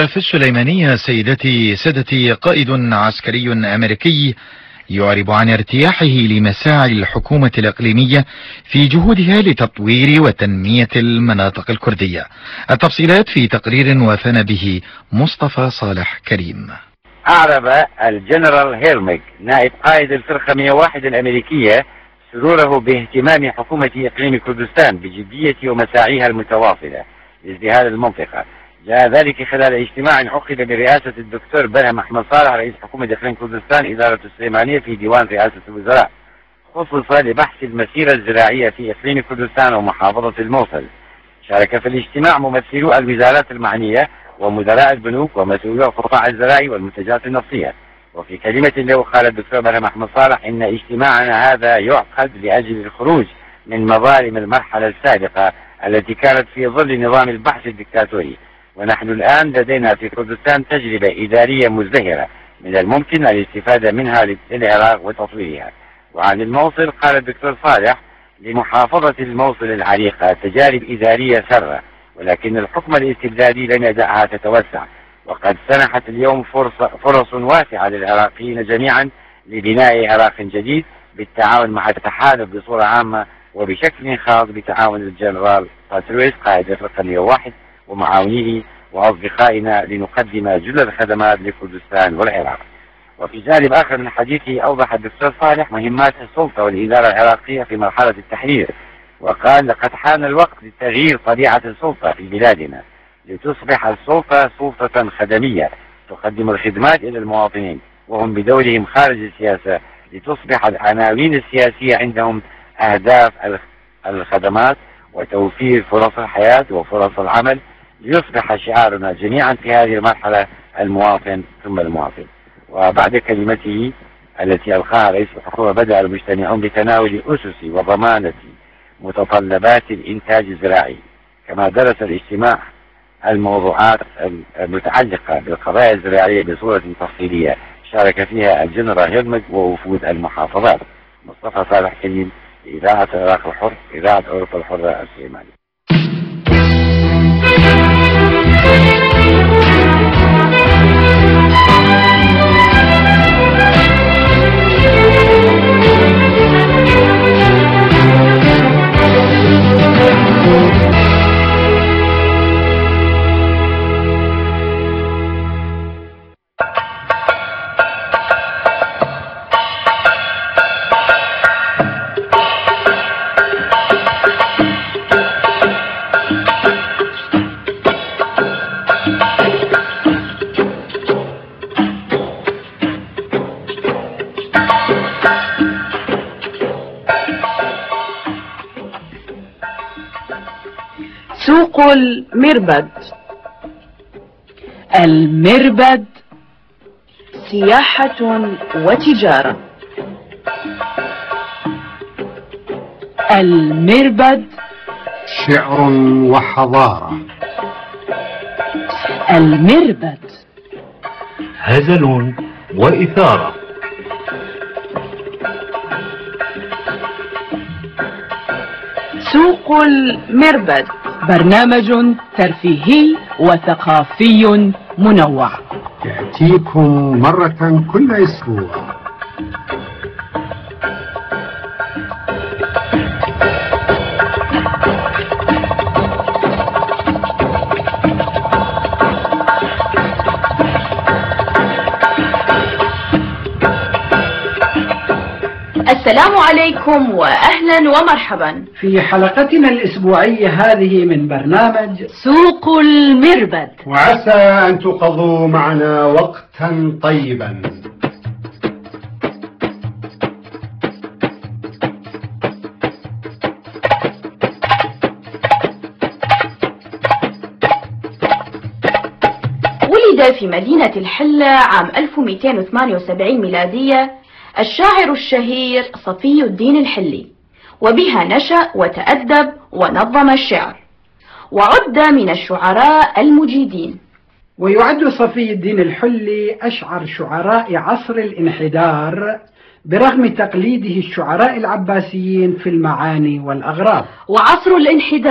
في السليمانية سيدتي سادتي قائد عسكري أمريكي يعرب عن ارتياحه لمساعي الحكومة الإقليمية في جهودها لتطوير وتنمية المناطق الكردية. التفصيلات في تقرير وافانا به مصطفى صالح كريم. أعرب الجنرال هيرمج نائب قائد الفرقة مئة وواحد الأمريكية سروره باهتمام حكومة إقليم كردستان بجدية ومساعيها المتواصلة لازدهار المنطقة. جاء ذلك خلال اجتماع عقد برئاسة الدكتور برهم أحمد صالح رئيس حكومة إقليم كردستان إدارة السليمانية في ديوان رئاسة الوزراء، خصص لبحث المسيرة الزراعية في إقليم كردستان ومحافظة الموصل. شارك في الاجتماع ممثلو الوزارات المعنية ومدراء البنوك ومسؤولو القطاع الزراعي والمنتجات النفطية. وفي كلمة له قال الدكتور برهم أحمد صالح إن اجتماعنا هذا يعقد لأجل الخروج من مظالم المرحلة السابقة التي كانت في ظل نظام البحث الدكتاتوري، ونحن الآن لدينا في كردستان تجربة إدارية مزدهرة من الممكن الاستفادة منها للعراق وتطويرها. وعن الموصل قال الدكتور صالح لمحافظة الموصل العريقة تجارب إدارية سرة، ولكن الحكم الاستبدادي لم يدعها تتوسع، وقد سنحت اليوم فرصة فرص واسعة للعراقيين جميعا لبناء عراق جديد بالتعاون مع التحالف بصورة عامة وبشكل خاص بتعاون الجنرال باترويس قائد الفرقة مئة وواحد ومعاونيه وأصدقائنا لنقدم جل الخدمات لكردستان والعراق. وفي جانب آخر من حديثه أوضح الدكتور صالح مهمات السلطة والإدارة العراقية في مرحلة التحرير، وقال لقد حان الوقت لتغيير طبيعة السلطة في بلادنا لتصبح السلطة سلطة خدمية تقدم الخدمات إلى المواطنين وهم بدورهم خارج السياسة، لتصبح العناوين السياسية عندهم أهداف الخدمات وتوفير فرص الحياة وفرص العمل، ليصبح شعارنا جميعا في هذه المرحلة المواطن ثم المواطن. وبعد كلمته التي ألقاها رئيس الحكومة بدأ المجتمعون بتناول أسس وضمانة متطلبات الإنتاج الزراعي، كما درس الاجتماع الموضوعات المتعلقة بالقضايا الزراعية بصورة تفصيلية شارك فيها الجنرال هيرمج ووفود المحافظات. مصطفى صالح كريم، إذاعة العراق الحر، إذاعة أوروبا الحرة السليمانية. سوق المربد. المربد سياحة وتجارة. المربد شعر وحضارة. المربد هزل وإثارة. سوق المربد برنامج ترفيهي وثقافي منوع يأتيكم مرة كل أسبوع. السلام عليكم وأهلا ومرحبا في حلقتنا الأسبوعية هذه من برنامج سوق المربد، وعسى أن تقضوا معنا وقتا طيبا. ولد في مدينة الحلة عام ألف ومئتين وثمانية وسبعين ميلادية الشاعر الشهير صفي الدين الحلي، وبها نشأ وتأدب ونظم الشعر، وعد من الشعراء المجيدين. ويعد صفي الدين الحلي أشعر شعراء عصر الانحدار برغم تقليده الشعراء العباسيين في المعاني والأغراض. وعصر الانحدار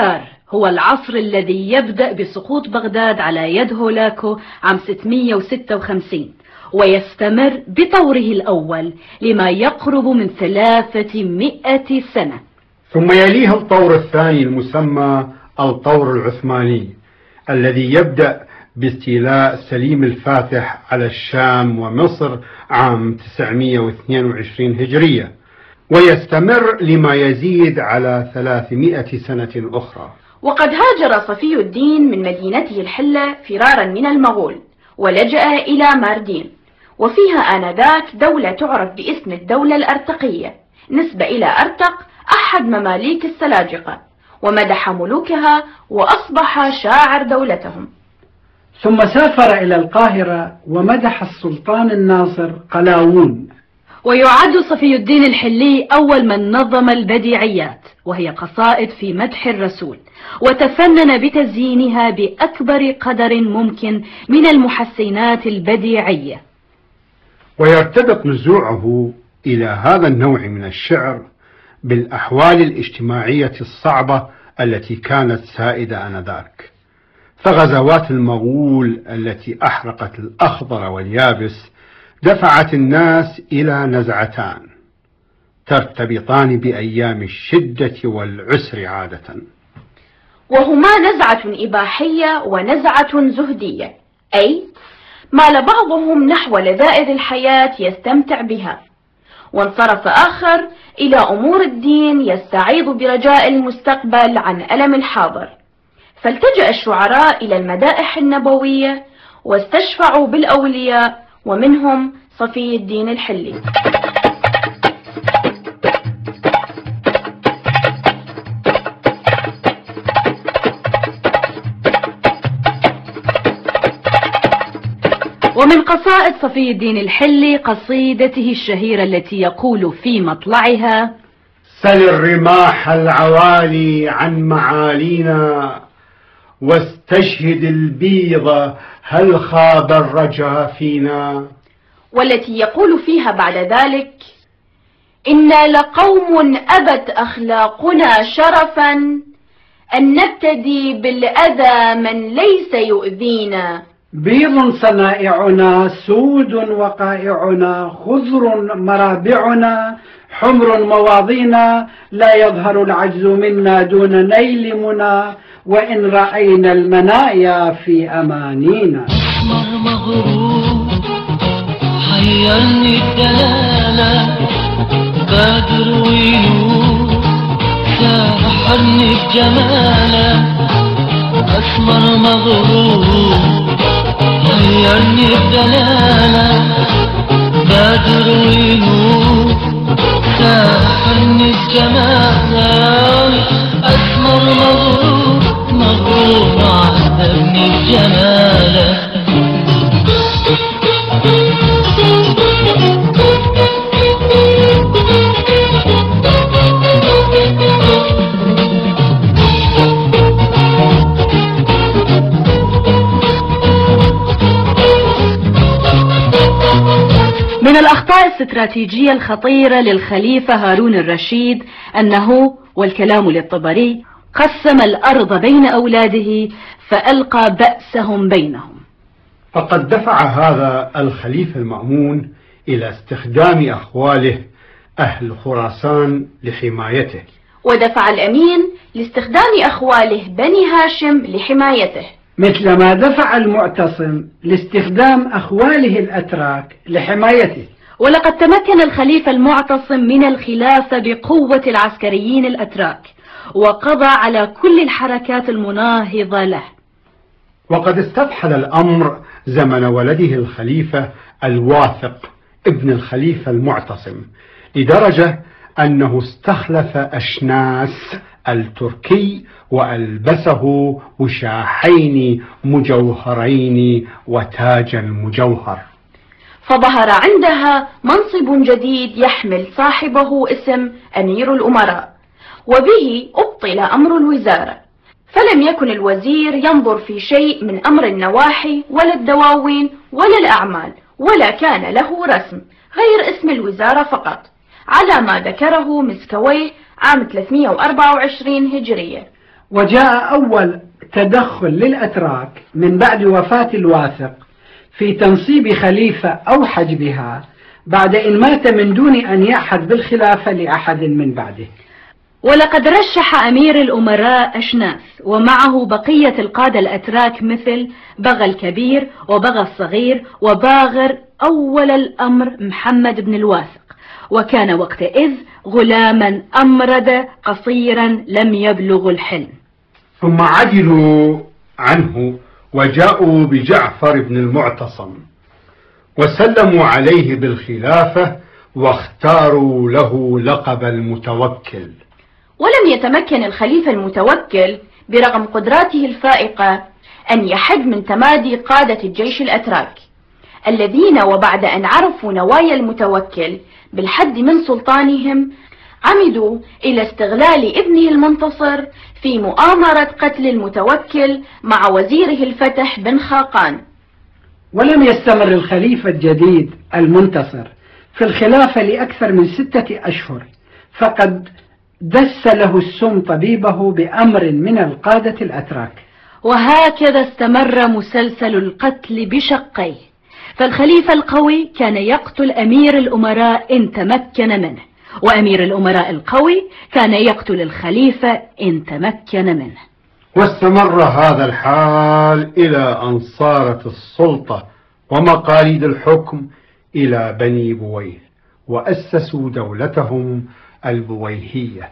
هو العصر الذي يبدأ بسقوط بغداد على يد هولاكو عام ستمئة وستة وخمسين ويستمر بطوره الأول لما يقرب من ثلاثمائة سنة. ثم يليه الطور الثاني المسمى الطور العثماني الذي يبدأ باستيلاء سليم الفاتح على الشام ومصر عام تسعمئة واثنين وعشرين هجرية ويستمر لما يزيد على ثلاثمائة سنة أخرى. وقد هاجر صفي الدين من مدينته الحلة فرارا من المغول ولجأ إلى ماردين، وفيها آنذاك دولة تعرف باسم الدولة الأرتقية نسبة إلى أرتق أحد مماليك السلاجقة، ومدح ملوكها وأصبح شاعر دولتهم. ثم سافر إلى القاهرة ومدح السلطان الناصر قلاوون. ويعد صفي الدين الحلي أول من نظم البديعيات، وهي قصائد في مدح الرسول، وتفنن بتزيينها بأكبر قدر ممكن من المحسنات البديعية. ويرتبط نزوعه إلى هذا النوع من الشعر بالأحوال الاجتماعية الصعبة التي كانت سائدة آنذاك، فغزوات المغول التي أحرقت الأخضر واليابس دفعت الناس إلى نزعتان ترتبطان بأيام الشدة والعسر عادة، وهما نزعة إباحية ونزعة زهدية، أي مال بعضهم نحو لذائذ الحياة يستمتع بها، وانصرف آخر إلى أمور الدين يستعيض برجاء المستقبل عن ألم الحاضر، فالتجأ الشعراء إلى المدائح النبوية واستشفعوا بالأولياء، ومنهم صفي الدين الحلي. ومن قصائد صفي الدين الحلي قصيدته الشهيرة التي يقول في مطلعها: سل الرماح العوالي عن معالينا واستشهد البيض هل خاب الرجا فينا، والتي يقول فيها بعد ذلك: إنا لقوم أبت أخلاقنا شرفا أن نبتدي بالأذى من ليس يؤذينا، بيض صنائعنا سود وقائعنا خضر مرابعنا حمر مواضينا، لا يظهر العجز منا دون نيل منى، وإن رأينا المنايا في أمانينا. مغرور حيرني الدلالة بدر وينور ساحرني بجماله، أسمر مغرور حيرني الدلالة بدر وينور ساحرني بجماله، أسمر مغرور مغرور عذبني بجماله. من الأخطاء الاستراتيجية الخطيرة للخليفة هارون الرشيد أنه، والكلام للطبري، قسم الأرض بين أولاده فألقى بأسهم بينهم. فقد دفع هذا الخليفة المأمون إلى استخدام أخواله أهل خراسان لحمايته، ودفع الأمين لاستخدام أخواله بني هاشم لحمايته، مثلما دفع المعتصم لاستخدام أخواله الأتراك لحمايته. ولقد تمكن الخليفة المعتصم من الخلافة بقوة العسكريين الأتراك، وقضى على كل الحركات المناهضة له. وقد استفحل الأمر زمن ولده الخليفة الواثق ابن الخليفة المعتصم، لدرجة أنه استخلف أشناس التركي وألبسه وشاحين مجوهرين وتاجا مجوهر، فظهر عندها منصب جديد يحمل صاحبه اسم أمير الأمراء، وبه أبطل أمر الوزارة، فلم يكن الوزير ينظر في شيء من أمر النواحي ولا الدواوين ولا الأعمال، ولا كان له رسم غير اسم الوزارة فقط، على ما ذكره مسكويه عام ثلاثمئة وأربعة وعشرين هجرية. وجاء أول تدخل للأتراك من بعد وفاة الواثق في تنصيب خليفة أو حجبها بعد إن مات من دون أن يأحد بالخلافة لأحد من بعده. ولقد رشح أمير الأمراء أشناث ومعه بقية القادة الأتراك مثل بغى الكبير وبغى الصغير وباغر أول الأمر محمد بن الواثق، وكان وقتئذ غلاما أمرد قصيرا لم يبلغ الحلم. ثم عدلوا عنه وجاءوا بجعفر بن المعتصم وسلموا عليه بالخلافة واختاروا له لقب المتوكل. ولم يتمكن الخليفة المتوكل برغم قدراته الفائقة أن يحد من تمادي قادة الجيش الأتراك الذين وبعد أن عرفوا نوايا المتوكل بالحد من سلطانهم عمدوا إلى استغلال ابنه المنتصر في مؤامرة قتل المتوكل مع وزيره الفتح بن خاقان. ولم يستمر الخليفة الجديد المنتصر في الخلافة لأكثر من ستة أشهر، فقد دس له السم طبيبه بأمر من القادة الأتراك. وهكذا استمر مسلسل القتل بشقيه، فالخليفة القوي كان يقتل أمير الأمراء إن تمكن منه، وأمير الأمراء القوي كان يقتل الخليفة إن تمكن منه. واستمر هذا الحال إلى أن صارت السلطة ومقاليد الحكم إلى بني بويه وأسسوا دولتهم البويهية.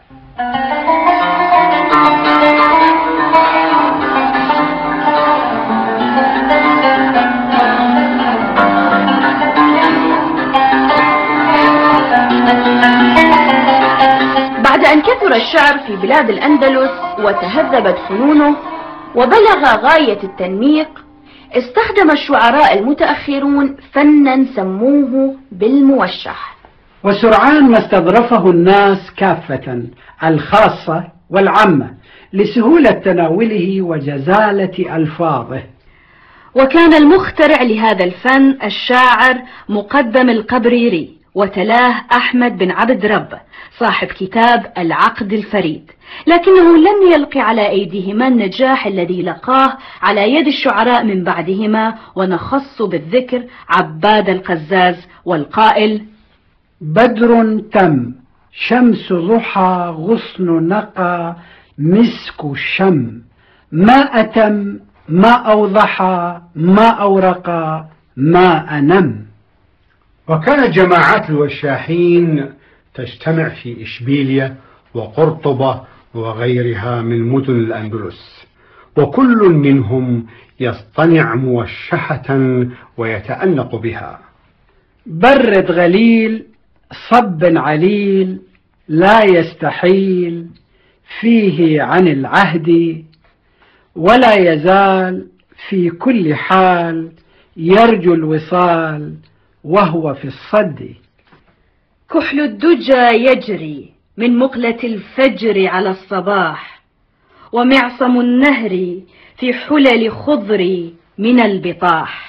بعد أن كثر الشعر في بلاد الأندلس وتهذبت فنونه وبلغ غاية التنميق، استخدم الشعراء المتأخرون فنا سموه بالموشح. وسرعان ما استظرفه الناس كافة الخاصة والعامة لسهولة تناوله وجزالة ألفاظه. وكان المخترع لهذا الفن الشاعر مقدم القبريري، وتلاه أحمد بن عبد رب صاحب كتاب العقد الفريد، لكنه لم يلق على أيديهما النجاح الذي لقاه على يد الشعراء من بعدهما، ونخص بالذكر عباد القزاز والقائل: بدر تم شمس ضحى غصن نقى مسك الشم ما أتم ما أوضحى ما أورقى ما أنم. وكانت جماعات الوشاحين تجتمع في إشبيلية وقرطبة وغيرها من مدن الأندلس، وكل منهم يصطنع موشحة ويتأنق بها. برد غليل صب عليل لا يستحيل فيه عن العهد ولا يزال في كل حال يرجو الوصال وهو في الصد. كحل الدجى يجري من مقلة الفجر على الصباح، ومعصم النهر في حلل خضر من البطاح.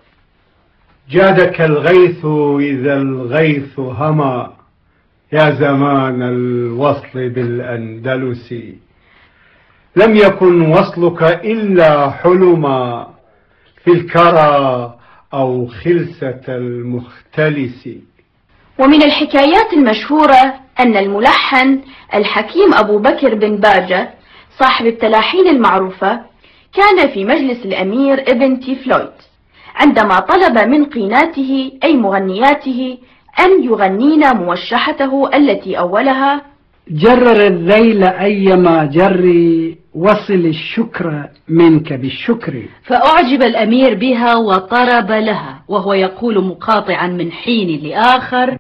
جادك الغيث إذا الغيث هما يا زمان الوصل بالأندلس، لم يكن وصلك إلا حلما في الكرى أو خلسة المختلس. ومن الحكايات المشهورة أن الملحن الحكيم أبو بكر بن باجة صاحب التلاحين المعروفة كان في مجلس الأمير ابن تيفلويد عندما طلب من قيناته أي مغنياته أن يغنين موشحته التي أولها: جرر الذيل أيما جري وصل الشكر منك بالشكر. فأعجب الأمير بها وطرب لها، وهو يقول مقاطعا من حين لآخر: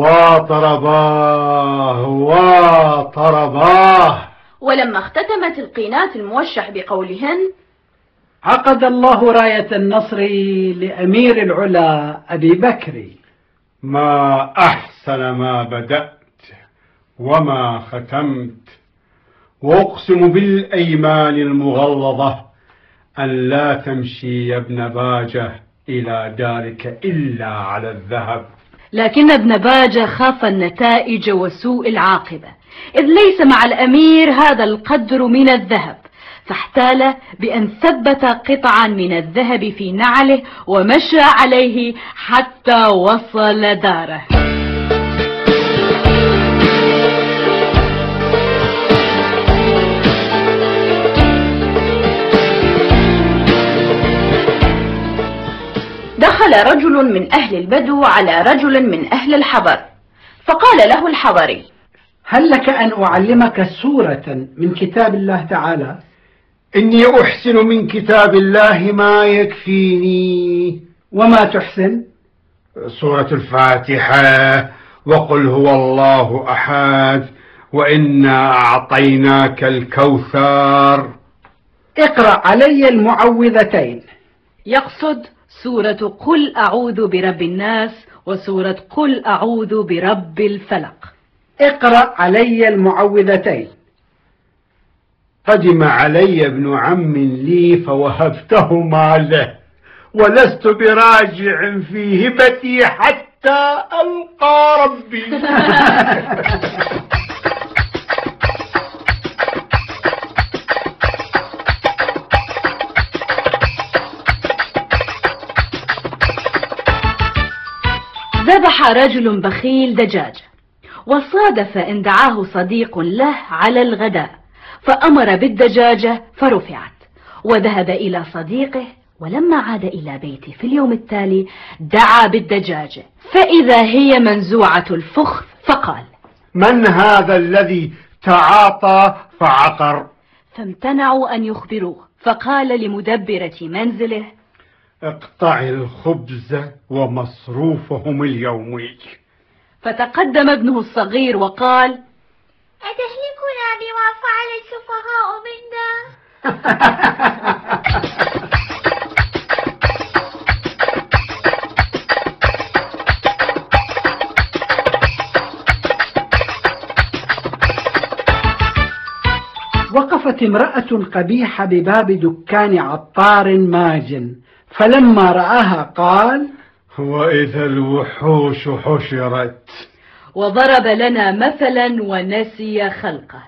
وطرباه وطرباه. ولما اختتمت القينات الموشح بقولهن: عقد الله راية النصر لأمير العلا أبي بكر، ما أحسن ما بدأت وما ختمت، وأقسم بالأيمان المغلظة أن لا تمشي يا ابن باجة إلى دارك إلا على الذهب. لكن ابن باجة خاف النتائج وسوء العاقبة، إذ ليس مع الأمير هذا القدر من الذهب، فاحتال بأن ثبت قطعا من الذهب في نعله ومشى عليه حتى وصل داره. دخل رجل من أهل البدو على رجل من أهل الحضر، فقال له الحضري: هل لك أن أعلمك سورة من كتاب الله تعالى؟ إني أحسن من كتاب الله ما يكفيني. وما تحسن؟ سورة الفاتحة، وقل هو الله أحد، وإنا أعطيناك الكوثر. اقرأ علي المعوذتين. يقصد سورة قل أعوذ برب الناس وسورة قل أعوذ برب الفلق. اقرأ علي المعوذتين. قدم علي ابن عم لي فوهبتهما له، ولست براجع في هبتي حتى ألقى ربي. ذبح رجل بخيل دجاجة، وصادف أن دعاه صديق له على الغداء، فأمر بالدجاجة فرفعت، وذهب إلى صديقه، ولما عاد إلى بيته في اليوم التالي دعا بالدجاجة، فإذا هي منزوعة الفخذ، فقال: من هذا الذي تعاطى فعقر؟ فامتنعوا أن يخبروه، فقال لمدبرة منزله: اقطع الخبز ومصروفهم اليومي. فتقدم ابنه الصغير وقال: أتهلكنا بما فعل السفهاء منا؟ وقفت امرأة قبيحة بباب دكان عطار ماجن، فلما رآها قال: وإذا الوحوش حشرت. وضرب لنا مثلا ونسي خلقه.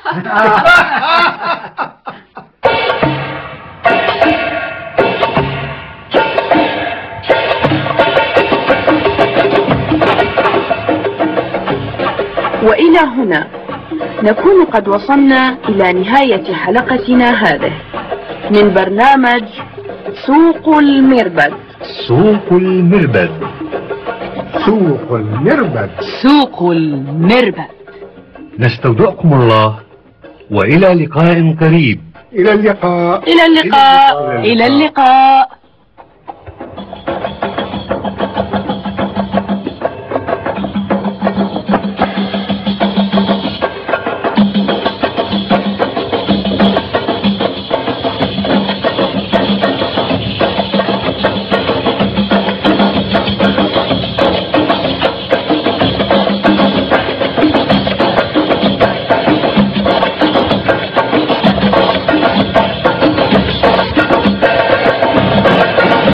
وإلى هنا نكون قد وصلنا إلى نهاية حلقتنا هذه من برنامج سوق المربد. سوق المربد. سوق المربد. سوق المربد. نستودعكم الله، وإلى لقاء قريب. إلى اللقاء. إلى اللقاء. إلى اللقاء.